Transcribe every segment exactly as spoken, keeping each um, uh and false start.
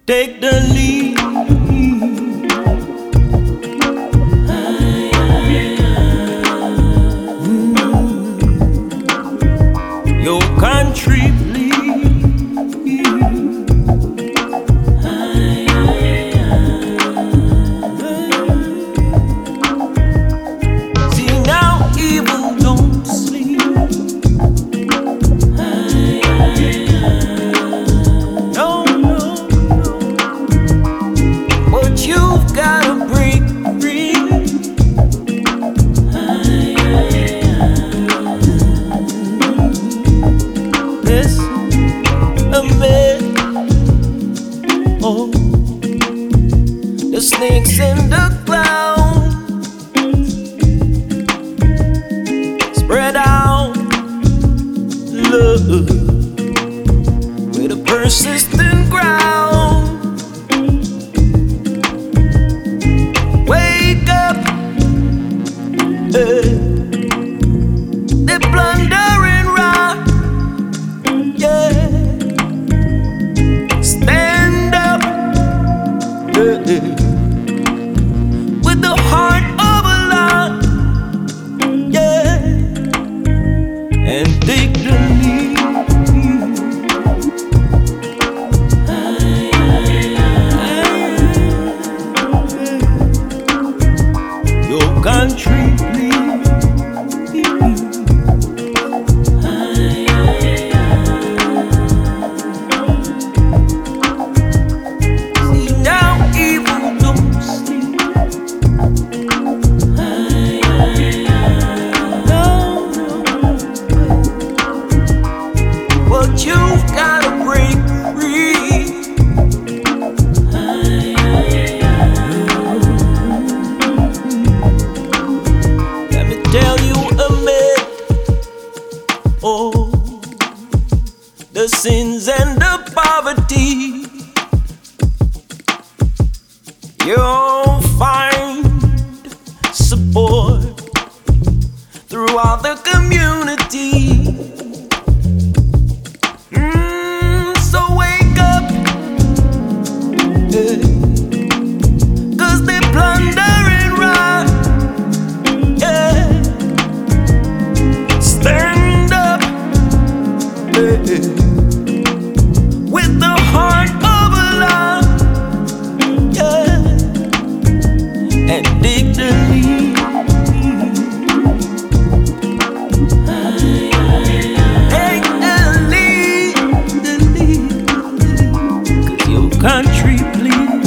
Take the lead. Mm. Your country, please. See now, evil don't sleep. No, no, no. But you've gotta break free. Listen, a man. Oh, the snakes and the clown spread out love with a persistent ground. Wake up, eh. They plunder and rock, yeah. Stand up, eh, eh. With the heart of a lion, yeah, and take the lead. Your country, please. See now, evil don't sleep. No, no. But you've gotta break free. Let me tell you a myth. Oh, the sins and the poverty. You'll find support throughout the community. Mm, so wake up, eh. 'Cause they plunder and rob, yeah. Stand up, eh, eh. With the heart of a lion, yeah, and dig the lead. Take the lead, the lead, 'cause your country, please.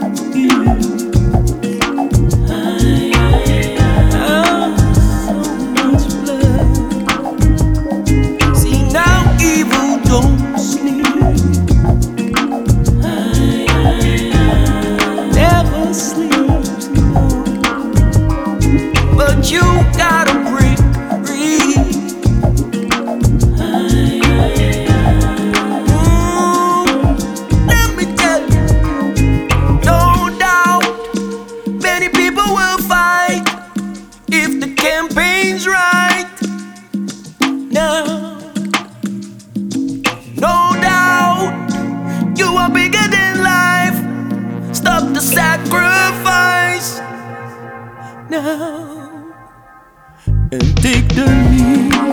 Oh, so much blood. See now, evil don't sleep. Never sleeps, no. But you gotta break free. Mm, let me tell you, no doubt, many people will fight if the campaign's right. Now, no doubt, you are bigger than life. Stop the sacrifice now and take the lead.